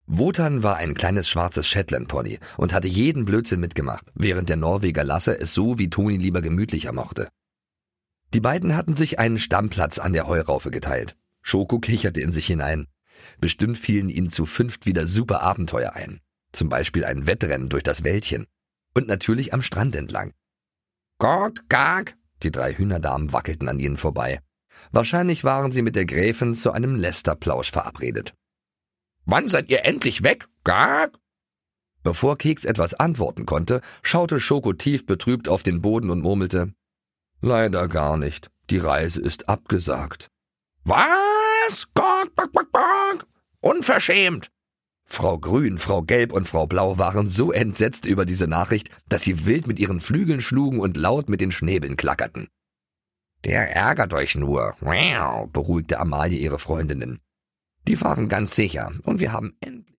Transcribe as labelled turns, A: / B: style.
A: Wotan war ein kleines schwarzes Shetland-Pony und hatte jeden Blödsinn mitgemacht, während der Norweger Lasse es so wie Toni lieber gemütlicher mochte. Die beiden hatten sich einen Stammplatz an der Heuraufe geteilt. Schoko kicherte in sich hinein. Bestimmt fielen ihnen zu fünft wieder super Abenteuer ein. Zum Beispiel ein Wettrennen durch das Wäldchen. Und natürlich am Strand entlang. Gog, gag! Die 3 Hühnerdamen wackelten an ihnen vorbei. Wahrscheinlich waren sie mit der Gräfin zu einem Lästerplausch verabredet. »Wann seid ihr endlich weg? Gag?« Bevor Keks etwas antworten konnte, schaute Schoko tief betrübt auf den Boden und murmelte, »Leider gar nicht. Die Reise ist abgesagt.« »Was? Gog, gog, gog, gog! Unverschämt!« Frau Grün, Frau Gelb und Frau Blau waren so entsetzt über diese Nachricht, dass sie wild mit ihren Flügeln schlugen und laut mit den Schnäbeln klackerten. »Der ärgert euch nur«, beruhigte Amalie ihre Freundinnen. »Die waren ganz sicher, und wir haben endlich